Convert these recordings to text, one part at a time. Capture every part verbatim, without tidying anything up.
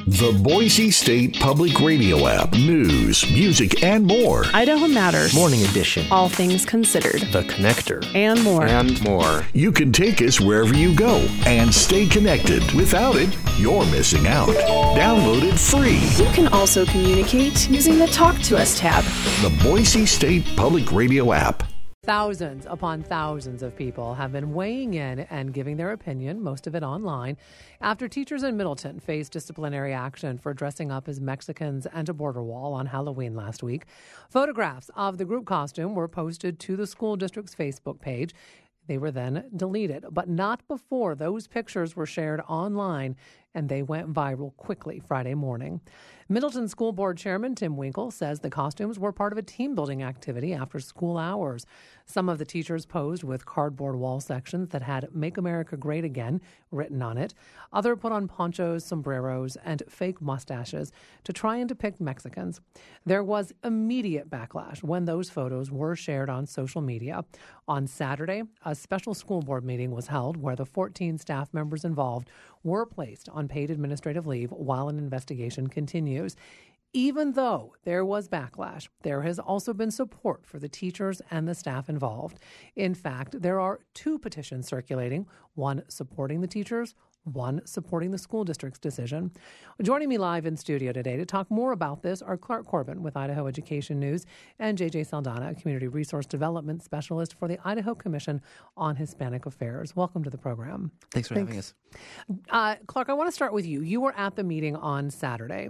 The Boise State Public Radio app. News, music, and more. Idaho Matters. Morning Edition. All things considered. The Connector. And more. And more. You can take us wherever you go and stay connected. Without it, you're missing out. Download it free. You can also communicate using the Talk to Us tab. The Boise State Public Radio app. Thousands upon thousands of people have been weighing in and giving their opinion, most of it online, after teachers in Middleton faced disciplinary action for dressing up as Mexicans and a border wall on Halloween last week. Photographs of the group costume were posted to the school district's Facebook page. They were then deleted, but not before those pictures were shared online, and they went viral quickly Friday morning. Middleton School Board Chairman Tim Winkle says the costumes were part of a team-building activity after school hours. Some of the teachers posed with cardboard wall sections that had "Make America Great Again" written on it. Others put on ponchos, sombreros, and fake mustaches to try and depict Mexicans. There was immediate backlash when those photos were shared on social media. On Saturday, a special school board meeting was held where the fourteen staff members involved were placed on paid administrative leave while an investigation continues. Even though there was backlash, there has also been support for the teachers and the staff involved. In fact, there are two petitions circulating, one supporting the teachers, one supporting the school district's decision. Joining me live in studio today to talk more about this are Clark Corbin with Idaho Education News and J J Saldana, Community Resource Development Specialist for the Idaho Commission on Hispanic Affairs. Welcome to the program. Thanks for Thanks. having us. Uh, Clark, I want to start with you. You were at the meeting on Saturday.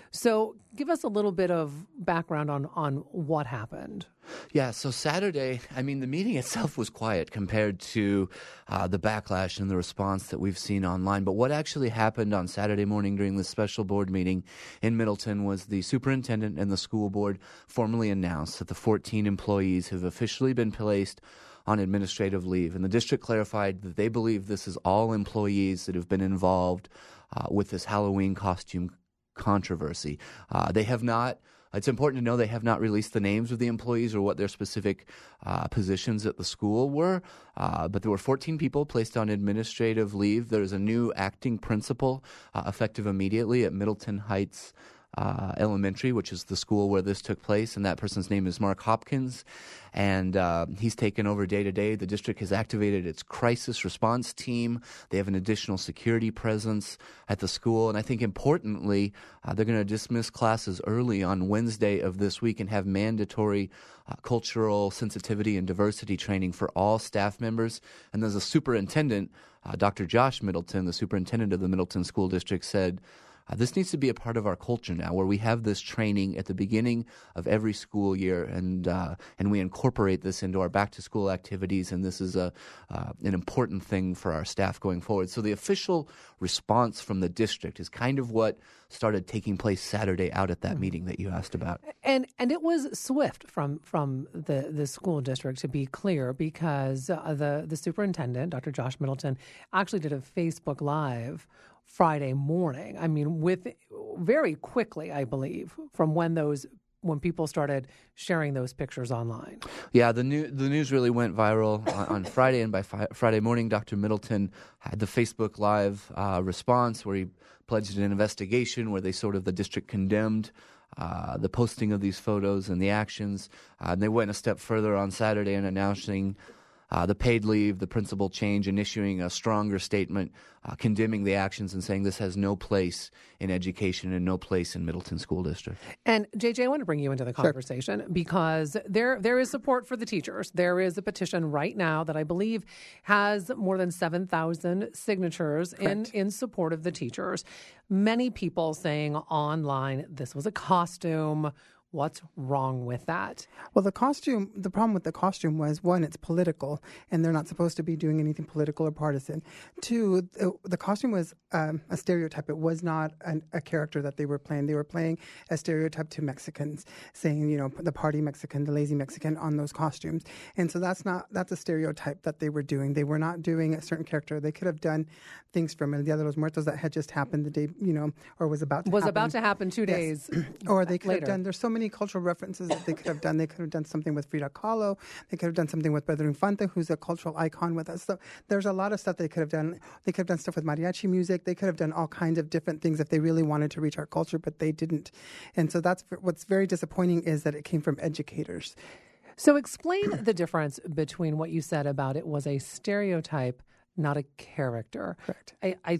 So give us a little bit of background on, on what happened. Yeah, so Saturday, I mean, the meeting itself was quiet compared to uh, the backlash and the response that we've seen online. But what actually happened on Saturday morning during this special board meeting in Middleton was the superintendent and the school board formally announced that the fourteen employees have officially been placed on administrative leave. And the district clarified that they believe this is all employees that have been involved uh, with this Halloween costume controversy. Uh, they have not It's important to know they have not released the names of the employees or what their specific uh, positions at the school were, uh, but there were fourteen people placed on administrative leave. There is a new acting principal uh, effective immediately at Middleton Heights Uh, Elementary, which is the school where this took place, and that person's name is Mark Hopkins, and uh, he's taken over day to day. The district has activated its crisis response team. They have an additional security presence at the school, and I think importantly, uh, they're going to dismiss classes early on Wednesday of this week and have mandatory uh, cultural sensitivity and diversity training for all staff members. And there's a superintendent, uh, Doctor Josh Middleton, the superintendent of the Middleton School District, said, Uh, this needs to be a part of our culture now, where we have this training at the beginning of every school year, and uh, and we incorporate this into our back-to-school activities, and this is a uh, an important thing for our staff going forward. So the official response from the district is kind of what started taking place Saturday out at that meeting that you asked about. And and it was swift from from the, the school district, to be clear, because uh, the, the superintendent, Doctor Josh Middleton, actually did a Facebook Live Friday morning. I mean, with very quickly, I believe, from when those when people started sharing those pictures online. Yeah, the new the news really went viral on, on Friday, and by fi- Friday morning, Doctor Middleton had the Facebook Live uh, response where he pledged an investigation, where they sort of the district condemned uh, the posting of these photos and the actions. Uh, and they went a step further on Saturday in announcing Uh, the paid leave, the principal change, and issuing a stronger statement uh, condemning the actions and saying this has no place in education and no place in Middleton School District. And J J, I want to bring you into the conversation sure. because there there is support for the teachers. There is a petition right now that I believe has more than seven thousand signatures in, in support of the teachers. Many people saying online this was a costume. What's wrong with that? Well, the costume, the problem with the costume was, one, it's political, and they're not supposed to be doing anything political or partisan. Two, the, the costume was um, a stereotype. It was not an, a character that they were playing. They were playing a stereotype to Mexicans, saying, you know, the party Mexican, the lazy Mexican on those costumes. And so that's not, that's a stereotype that they were doing. They were not doing a certain character. They could have done things from El Dia de los Muertos that had just happened the day, you know, or was about to was happen. about to happen two yes. days Or they could later. have done, there's so many many cultural references that they could have done. They could have done something with Frida Kahlo. They could have done something with Pedro Infante, who's a cultural icon with us. So there's a lot of stuff they could have done. They could have done stuff with mariachi music. They could have done all kinds of different things if they really wanted to reach our culture, but they didn't. And so that's what's very disappointing, is that it came from educators. So explain the difference between what you said about it was a stereotype, not a character. Correct. I, I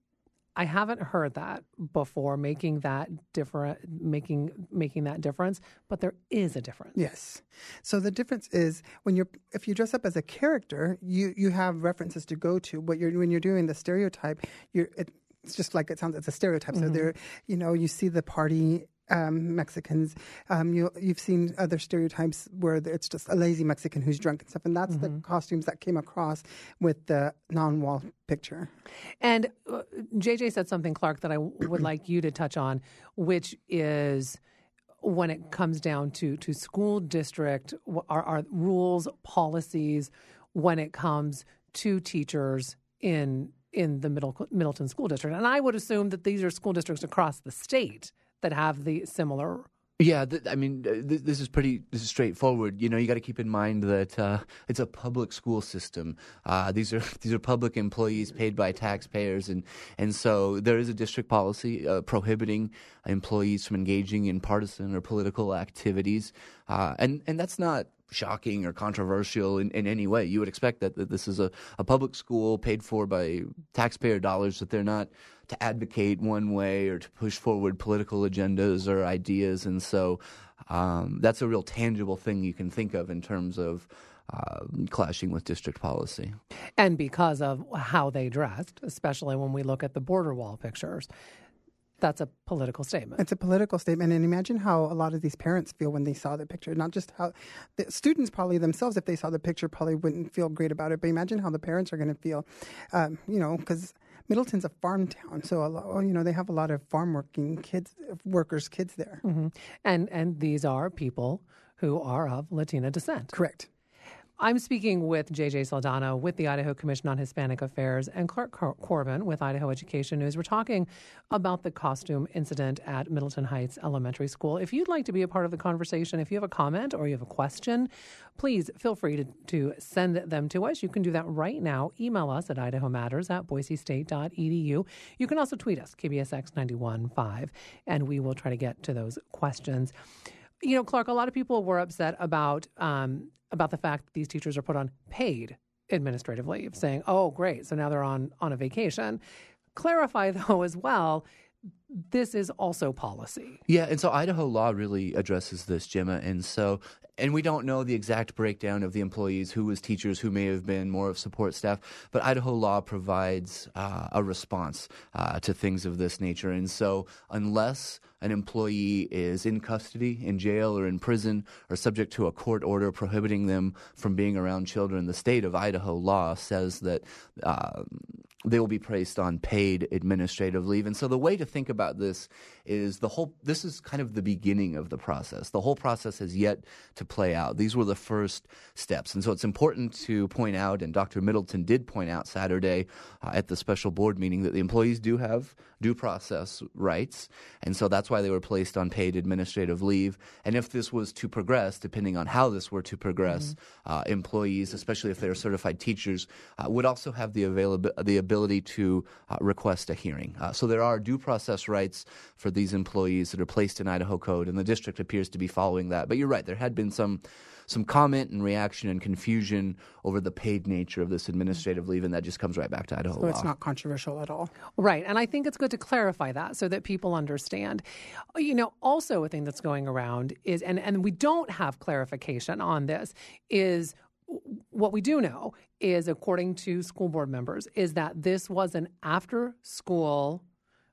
I haven't heard that before, making that different, making making that difference, but there is a difference. Yes. So the difference is when you're if you dress up as a character, you you have references to go to. But you're when you're doing the stereotype, you're it, it's just like it sounds. It's a stereotype. Mm-hmm. So there, you know, you see the party. Um, Mexicans, um, you, you've seen other stereotypes where it's just a lazy Mexican who's drunk and stuff, and that's mm-hmm. the costumes that came across with the non-wall picture. And uh, J J said something, Clark, that I w- would like you to touch on, which is when it comes down to, to school district, our, our rules, policies, when it comes to teachers in in the Middle, Middleton School District. And I would assume that these are school districts across the state that have the similar. Yeah, th- I mean, th- this is pretty this is straightforward. You know, you got to keep in mind that uh, it's a public school system. Uh, these are these are public employees paid by taxpayers, and and so there is a district policy uh, prohibiting employees from engaging in partisan or political activities, uh, and and that's not shocking or controversial in, in any way. You would expect that, that this is a, a public school paid for by taxpayer dollars, that they're not to advocate one way or to push forward political agendas or ideas. And so um, that's a real tangible thing you can think of in terms of uh, clashing with district policy. And because of how they dressed, especially when we look at the border wall pictures, that's a political statement. It's a political statement. And imagine how a lot of these parents feel when they saw the picture. Not just how the students probably themselves, if they saw the picture, probably wouldn't feel great about it. But imagine how the parents are going to feel, um, you know, because Middleton's a farm town. So, a lot, you know, they have a lot of farm working kids, workers' kids there. Mm-hmm. And, and these are people who are of Latina descent. Correct. I'm speaking with J J Saldana with the Idaho Commission on Hispanic Affairs and Clark Cor- Corbin with Idaho Education News. We're talking about the costume incident at Middleton Heights Elementary School. If you'd like to be a part of the conversation, if you have a comment or you have a question, please feel free to, to send them to us. You can do that right now. Email us at idaho matters at boise state dot e d u. You can also tweet us, K B S X ninety-one point five, and we will try to get to those questions. You know, Clark, a lot of people were upset about um, about the fact that these teachers are put on paid administrative leave, saying, oh, great, so now they're on, on a vacation. Clarify, though, as well, this is also policy. Yeah, and so Idaho law really addresses this, Gemma, and so and we don't know the exact breakdown of the employees, who was teachers, who may have been more of support staff, but Idaho law provides uh, a response uh, to things of this nature. And so unless an employee is in custody, in jail, or in prison, or subject to a court order prohibiting them from being around children, the state of Idaho law says that uh, they will be placed on paid administrative leave. And so the way to think about this is the whole – this is kind of the beginning of the process. The whole process has yet to play out. These were the first steps. And so it's important to point out, and Doctor Middleton did point out Saturday uh, at the special board meeting, that the employees do have due process rights. And so that's why they were placed on paid administrative leave. And if this was to progress, depending on how this were to progress, mm-hmm. uh, employees, especially if they're certified teachers, uh, would also have the availability, the ability to uh, request a hearing. Uh, so there are due process rights for these employees that are placed in Idaho code, and the district appears to be following that. But you're right, there had been some some comment and reaction and confusion over the paid nature of this administrative leave, and that just comes right back to Idaho so law. It's not controversial at all. Right, and I think it's good to clarify that so that people understand. You know, also a thing that's going around is, and, and we don't have clarification on this, is what we do know is, according to school board members, is that this was an after-school,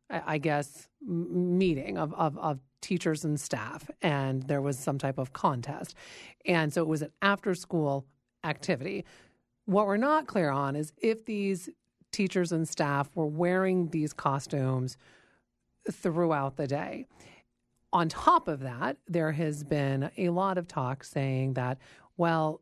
I guess, meeting of, of, of teachers and staff, and there was some type of contest. And so it was an after-school activity. What we're not clear on is if these teachers and staff were wearing these costumes throughout the day. On top of that, there has been a lot of talk saying that, well,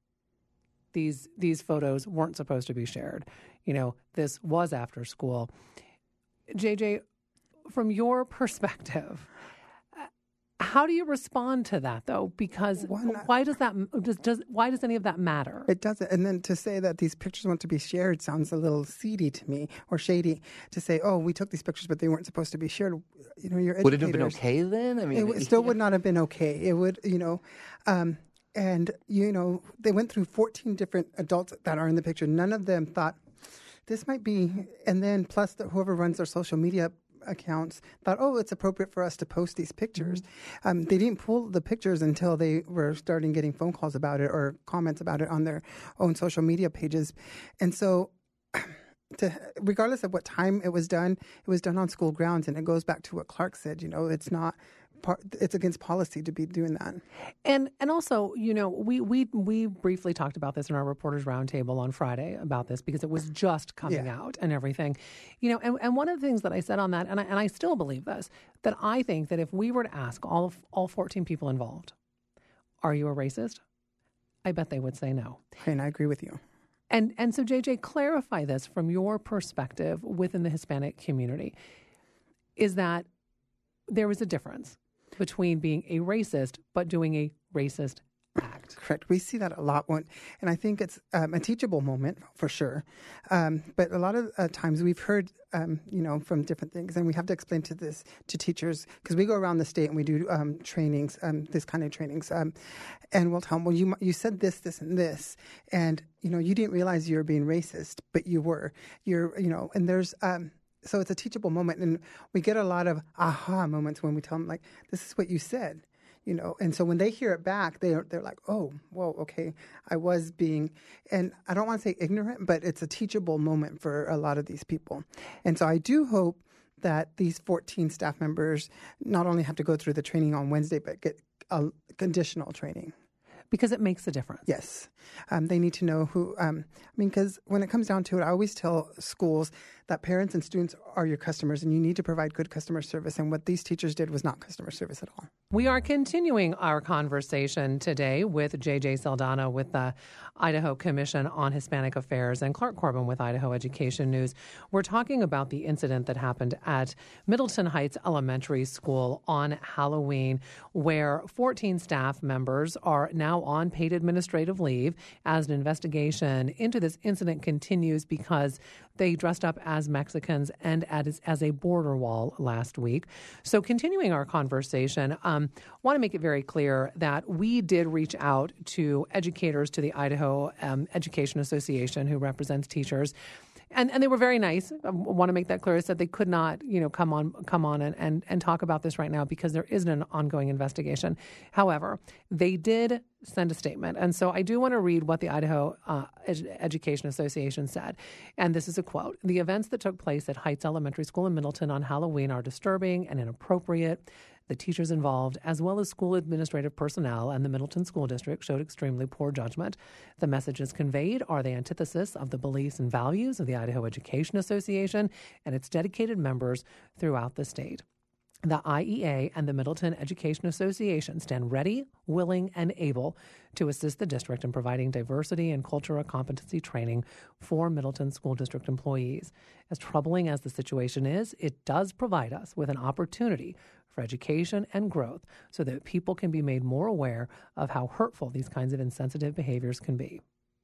these these photos weren't supposed to be shared. You know, this was after school. J J, from your perspective, How do you respond to that, though? Because One, why does that does, does why does any of that matter? It doesn't. And then to say that these pictures want to be shared sounds a little seedy to me, or shady. To say, oh, we took these pictures, but they weren't supposed to be shared. You know, your educators. Would it have been okay then? I mean, it w- still yeah. would not have been okay. It would, you know, um, and you know, they went through fourteen different adults that are in the picture. None of them thought this might be, and then plus the, whoever runs their social media accounts thought, oh, it's appropriate for us to post these pictures. Mm-hmm. Um, they didn't pull the pictures until they were starting getting phone calls about it or comments about it on their own social media pages. And so to, regardless of what time it was done, it was done on school grounds. And it goes back to what Clark said, you know, it's not part, it's against policy to be doing that. And and also, you know, we we we briefly talked about this in our Reporters Roundtable on Friday about this because it was just coming yeah. out and everything. You know, and, and one of the things that I said on that, and I, and I still believe this, that I think that if we were to ask all of, all fourteen people involved, are you a racist? I bet they would say no. And I agree with you. And and so, J J, clarify this from your perspective within the Hispanic community. Is that there is a difference between being a racist but doing a racist act. Correct. We see that a lot, when, and I think it's um, a teachable moment for sure. Um, but a lot of uh, times we've heard, um, you know, from different things, and we have to explain to this to teachers because we go around the state and we do um, trainings, um, this kind of trainings, um, and we'll tell them, well, you you said this, this, and this, and you know, you didn't realize you were being racist, but you were. You're, you know, and there's. Um, So it's a teachable moment, and we get a lot of aha moments when we tell them, like, this is what you said, you know. And so when they hear it back, they're, they're like, oh, whoa, okay, I was being, and I don't want to say ignorant, but it's a teachable moment for a lot of these people. And so I do hope that these fourteen staff members not only have to go through the training on Wednesday, but get a conditional training. Because it makes a difference. Yes. Um, they need to know who, um, I mean, because when it comes down to it, I always tell schools that parents and students are your customers and you need to provide good customer service. And what these teachers did was not customer service at all. We are continuing our conversation today with J J Saldana with the Idaho Commission on Hispanic Affairs and Clark Corbin with Idaho Education News. We're talking about the incident that happened at Middleton Heights Elementary School on Halloween, where fourteen staff members are now on paid administrative leave as an investigation into this incident continues because they dressed up as Mexicans and as, as a border wall last week. So continuing our conversation, um, want to make it very clear that we did reach out to educators, to the Idaho um, Education Association, who represents teachers. And and they were very nice. I want to make that clear. Said they could not, you know, come on, come on, and, and, and talk about this right now because there isn't an ongoing investigation. However, they did send a statement, and so I do want to read what the Idaho uh, Ed- Education Association said. And this is a quote: "The events that took place at Heights Elementary School in Middleton on Halloween are disturbing and inappropriate. The teachers involved, as well as school administrative personnel and the Middleton School District, showed extremely poor judgment. The messages conveyed are the antithesis of the beliefs and values of the Idaho Education Association and its dedicated members throughout the state. The I E A and the Middleton Education Association stand ready, willing, and able to assist the district in providing diversity and cultural competency training for Middleton School District employees. As troubling as the situation is, it does provide us with an opportunity for education and growth so that people can be made more aware of how hurtful these kinds of insensitive behaviors can be."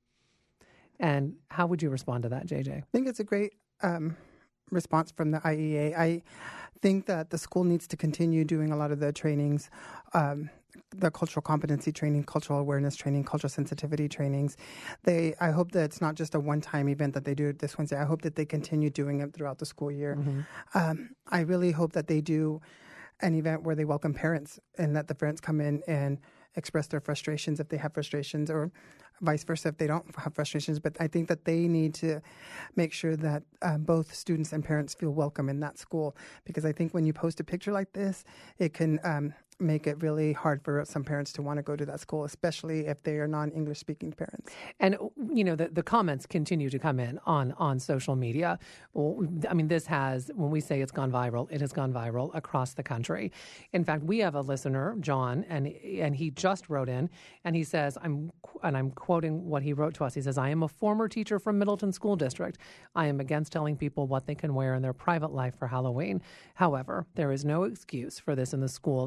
And how would you respond to that, J J? I think it's a great um, response from the I E A. I think that the school needs to continue doing a lot of the trainings, um, the cultural competency training, cultural awareness training, cultural sensitivity trainings. They, I hope that it's not just a one-time event that they do this Wednesday. I hope that they continue doing it throughout the school year. Mm-hmm. Um, I really hope that they do an event where they welcome parents and let the parents come in and express their frustrations if they have frustrations, or vice versa if they don't have frustrations. But I think that they need to make sure that um, both students and parents feel welcome in that school, because I think when you post a picture like this, it can um, make it really hard for some parents to want to go to that school, especially if they are non-English speaking parents. And, you know, the, the comments continue to come in on, on social media. Well, I mean, this has, when we say it's gone viral, it has gone viral across the country. In fact, we have a listener, John, and and he just wrote in, and he says, I'm and I'm quoting what he wrote to us. He says, "I am a former teacher from Middleton School District. I am against telling people what they can wear in their private life for Halloween. However, there is no excuse for this in the school, even during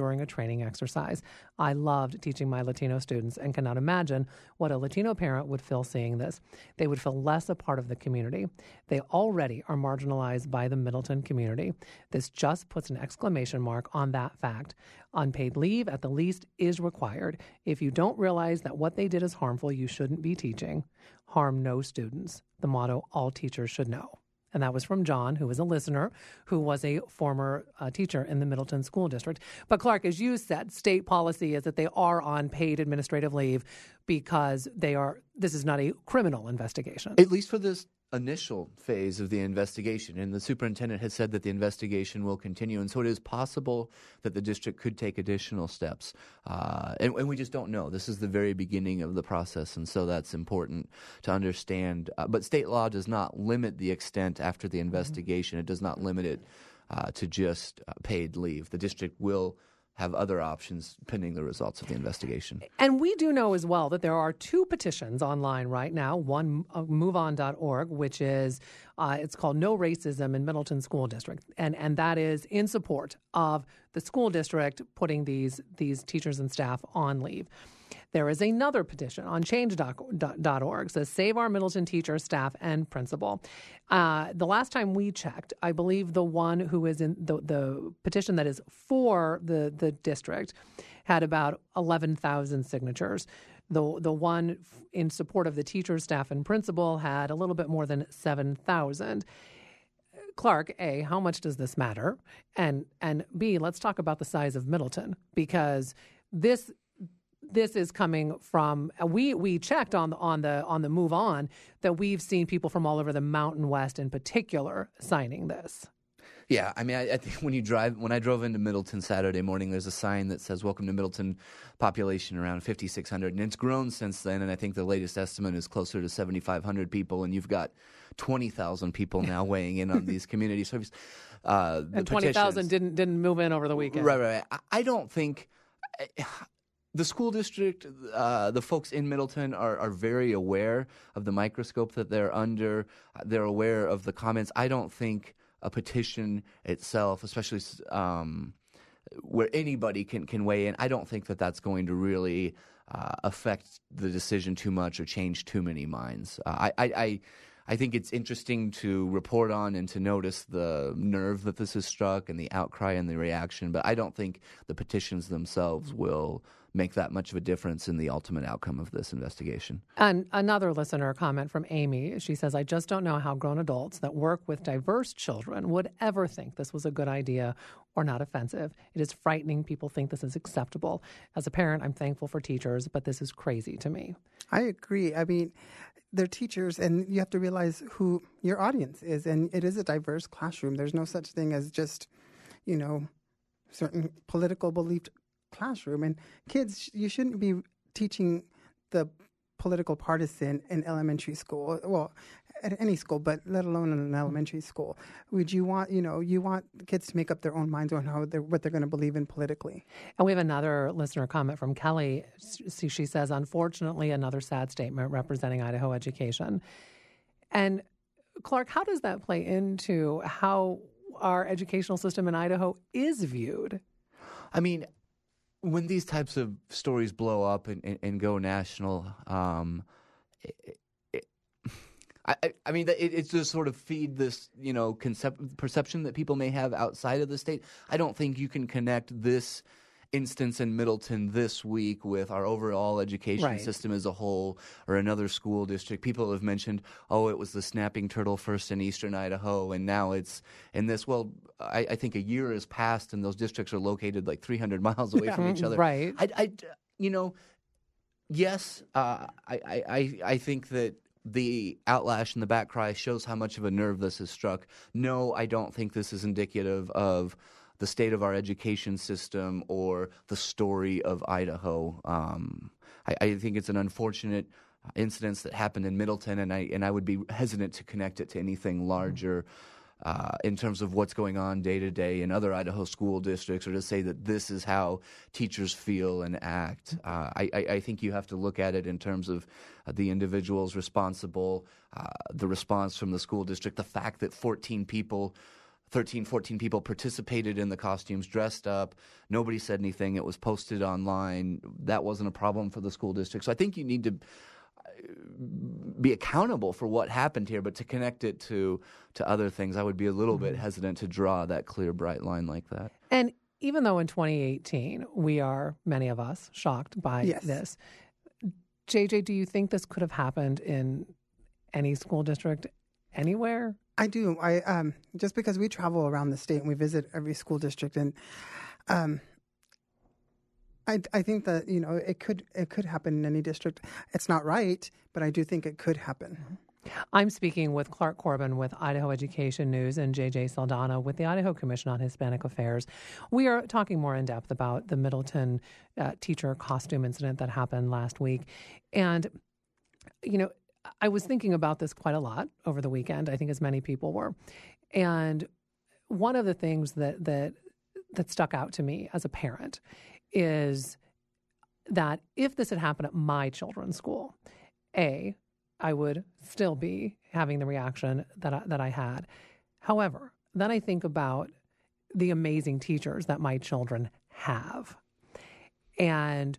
during a training exercise. I loved teaching my Latino students and cannot imagine what a Latino parent would feel seeing this. They would feel less a part of the community. They already are marginalized by the Middleton community. This just puts an exclamation mark on that fact. Unpaid leave, at the least, is required. If you don't realize that what they did is harmful, you shouldn't be teaching. Harm no students. The motto all teachers should know. And that was from John, who was a listener, who was a former uh, teacher in the Middleton School District. But Clark, as you said, state policy is that they are on paid administrative leave because they are. This is not a criminal investigation. At least for this initial phase of the investigation. And the superintendent has said that the investigation will continue. And so it is possible that the district could take additional steps. Uh, and, and we just don't know. This is the very beginning of the process. And so that's important to understand. Uh, but state law does not limit the extent after the investigation. Mm-hmm. It does not limit it uh, to just uh, paid leave. The district will have other options pending the results of the investigation. And we do know as well that there are two petitions online right now. One, uh, move on dot org, which is, uh, it's called No Racism in Middleton School District. And and that is in support of the school district putting these, these teachers and staff on leave. There is another petition on change dot org. It says, Save Our Middleton Teacher, Staff, and Principal. Uh, the last time we checked, I believe the one who is in the, the petition that is for the, the district had about eleven thousand signatures. The, the one in support of the teachers, staff, and principal had a little bit more than seven thousand. Clark, A, how much does this matter? And, and B, let's talk about the size of Middleton, because this This is coming from we we checked on the on the on the move on that we've seen people from all over the Mountain West in particular signing this. Yeah, I mean, I, I think when you drive, when I drove into Middleton Saturday morning, there's a sign that says "Welcome to Middleton," population around fifty-six hundred, and it's grown since then. And I think the latest estimate is closer to seventy-five hundred people, and you've got twenty thousand people now weighing in on these community service. Uh, and twenty thousand didn't didn't move in over the weekend. Right, right. right. I, I don't think. I, The school district, uh, the folks in Middleton are, are very aware of the microscope that they're under. They're aware of the comments. I don't think a petition itself, especially um, where anybody can, can weigh in, I don't think that that's going to really uh, affect the decision too much or change too many minds. Uh, I, I, I I think it's interesting to report on and to notice the nerve that this has struck and the outcry and the reaction, but I don't think the petitions themselves will make that much of a difference in the ultimate outcome of this investigation. And another listener comment from Amy, she says, I just don't know how grown adults that work with diverse children would ever think this was a good idea or not offensive. It is frightening. People think this is acceptable. As a parent, I'm thankful for teachers, but this is crazy to me. I agree. I mean, they're teachers, and you have to realize who your audience is, and it is a diverse classroom. There's no such thing as just, you know, certain political belief classroom. And kids, you shouldn't be teaching the political partisan in elementary school. Well, at any school, but let alone in an elementary school. Would you want, you know, you want kids to make up their own minds on how they're, what they're going to believe in politically. And we have another listener comment from Kelly. She says, unfortunately, another sad statement representing Idaho education. And Clark, how does that play into how our educational system in Idaho is viewed? I mean, when these types of stories blow up and, and, and go national, um, it, it, I, I mean, it, it's just sort of feed this, you know, concept, perception that people may have outside of the state. I don't think you can connect this instance in Middleton this week with our overall education right. system as a whole or another school district. People have mentioned, oh, it was the Snapping Turtle first in eastern Idaho, and now it's in this. Well, I, I think a year has passed, and those districts are located like three hundred miles away from each other. Right. I, I, you know, yes, uh, I, I, I think that the outlash and the back cry shows how much of a nerve this has struck. No, I don't think this is indicative of the state of our education system or the story of Idaho. Um, I, I think it's an unfortunate incident that happened in Middleton, and I and I would be hesitant to connect it to anything larger uh, in terms of what's going on day to day in other Idaho school districts, or to say that this is how teachers feel and act. Uh, I, I, I think you have to look at it in terms of uh, the individuals responsible, uh, the response from the school district, the fact that fourteen people thirteen, fourteen people participated in the costumes, dressed up. Nobody said anything. It was posted online. That wasn't a problem for the school district. So I think you need to be accountable for what happened here, but to connect it to to other things, I would be a little mm-hmm. bit hesitant to draw that clear, bright line like that. And even though in twenty eighteen, we are, many of us, shocked by yes. this, J J, do you think this could have happened in any school district anywhere? I do. I um, just because we travel around the state and we visit every school district, and um, I, I think that you know it could it could happen in any district. It's not right, but I do think it could happen. I'm speaking with Clark Corbin with Idaho Education News and J J Saldana with the Idaho Commission on Hispanic Affairs. We are talking more in depth about the Middleton uh, teacher costume incident that happened last week, and you know. I was thinking about this quite a lot over the weekend, I think as many people were. And one of the things that that that stuck out to me as a parent is that if this had happened at my children's school, A, I would still be having the reaction that I, that I had. However, then I think about the amazing teachers that my children have. And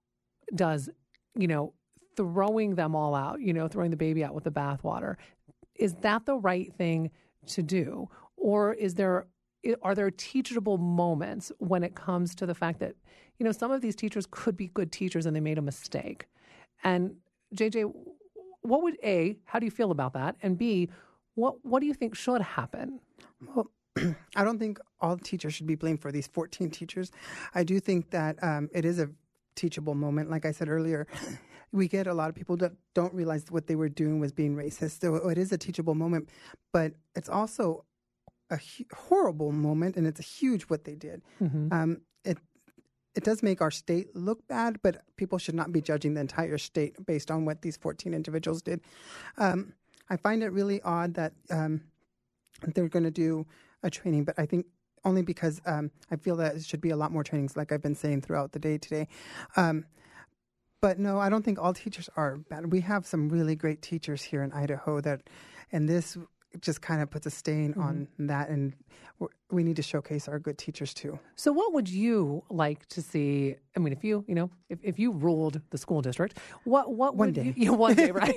does, you know, throwing them all out, you know, throwing the baby out with the bathwater, is that the right thing to do? Or is there, are there teachable moments when it comes to the fact that, you know, some of these teachers could be good teachers and they made a mistake? And J J, what would, A, how do you feel about that? And B, what, what do you think should happen? Well, I don't think all teachers should be blamed for these fourteen teachers. I do think that um, it is a teachable moment. Like I said earlier, we get a lot of people that don't realize what they were doing was being racist. So it is a teachable moment, but it's also a hu- horrible moment, and it's huge what they did. Mm-hmm. Um, it it does make our state look bad, but people should not be judging the entire state based on what these fourteen individuals did. Um, I find it really odd that um, they're going to do a training, but I think only because um, I feel that it should be a lot more trainings, like I've been saying throughout the day today. Um, But no, I don't think all teachers are bad. We have some really great teachers here in Idaho that, and this just kind of puts a stain mm-hmm. on that, and we're, we need to showcase our good teachers too. So what would you like to see? I mean, if you, you know, if, if you ruled the school district, what, what one would day. You, yeah, one day, right?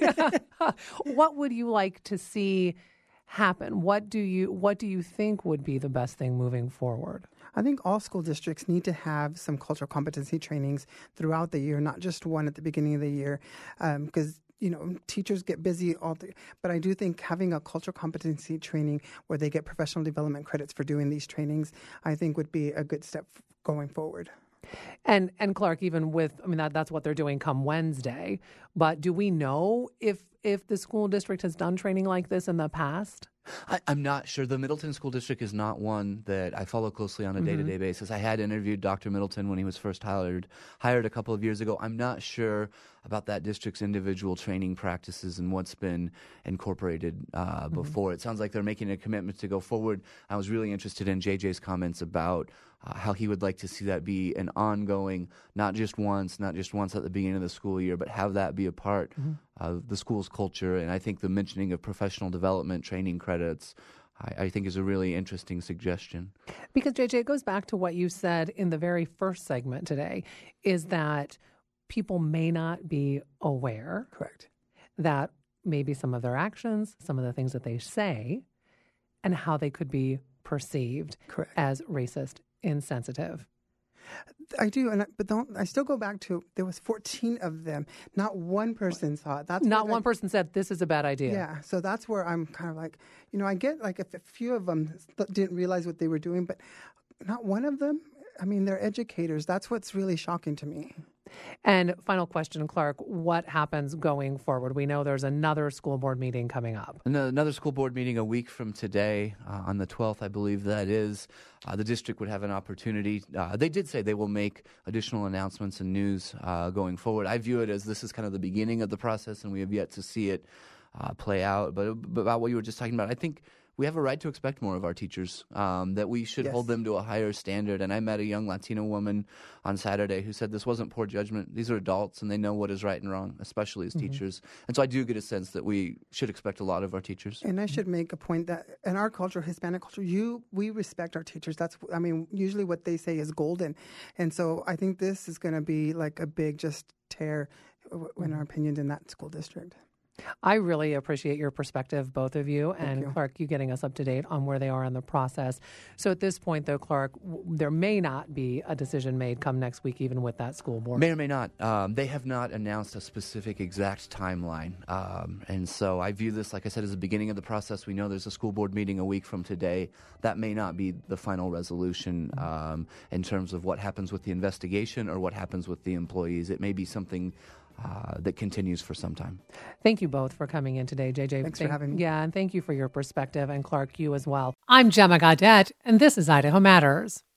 What would you like to see happen? What do you, what do you think would be the best thing moving forward? I think all school districts need to have some cultural competency trainings throughout the year, not just one at the beginning of the year, because, um, you know, teachers get busy all the, but I do think having a cultural competency training where they get professional development credits for doing these trainings, I think would be a good step going forward. And and Clark, even with, I mean, that that's what they're doing come Wednesday, but do we know if if the school district has done training like this in the past? I, I'm not sure. The Middleton School District is not one that I follow closely on a mm-hmm. day-to-day basis. I had interviewed Doctor Middleton when he was first hired, hired a couple of years ago. I'm not sure about that district's individual training practices and what's been incorporated uh, mm-hmm. before. It sounds like they're making a commitment to go forward. I was really interested in J J's comments about uh, how he would like to see that be an ongoing, not just once, not just once at the beginning of the school year, but have that be a part mm-hmm. of the school's culture. And I think the mentioning of professional development training credits, I, I think is a really interesting suggestion. Because, J J, it goes back to what you said in the very first segment today, is that people may not be aware. Correct. That maybe some of their actions, some of the things that they say, and how they could be perceived Correct. As racist, insensitive. I do, and I, but don't. I still go back to there was fourteen of them. Not one person saw it. That's not one I, person said this is a bad idea. Yeah, so that's where I'm kind of like, you know, I get like if a few of them didn't realize what they were doing, but not one of them. I mean, they're educators. That's what's really shocking to me. And final question, Clark, what happens going forward? We know there's another school board meeting coming up. Another school board meeting a week from today, uh, on the twelfth, I believe that is. Uh, the district would have an opportunity. Uh, they did say they will make additional announcements and news uh, going forward. I view it as this is kind of the beginning of the process, and we have yet to see it uh, play out. But, but about what you were just talking about, I think we have a right to expect more of our teachers, um, that we should Yes. hold them to a higher standard. And I met a young Latino woman on Saturday who said this wasn't poor judgment. These are adults, and they know what is right and wrong, especially as mm-hmm. teachers. And so I do get a sense that we should expect a lot of our teachers. And I should make a point that in our culture, Hispanic culture, you we respect our teachers. That's, I mean, usually what they say is golden. And so I think this is going to be like a big just tear, in our opinion, in that school district. I really appreciate your perspective, both of you, Thank and you. Clark, you getting us up to date on where they are in the process. So at this point, though, Clark, w- there may not be a decision made come next week, even with that school board. May or may not. Um, they have not announced a specific exact timeline. Um, and so I view this, like I said, as the beginning of the process. We know there's a school board meeting a week from today. That may not be the final resolution um, in terms of what happens with the investigation or what happens with the employees. It may be something Uh, that continues for some time. Thank you both for coming in today, J J. Thanks thank, for having me. Yeah, and thank you for your perspective, and Clark, you as well. I'm Gemma Gaudette, and this is Idaho Matters.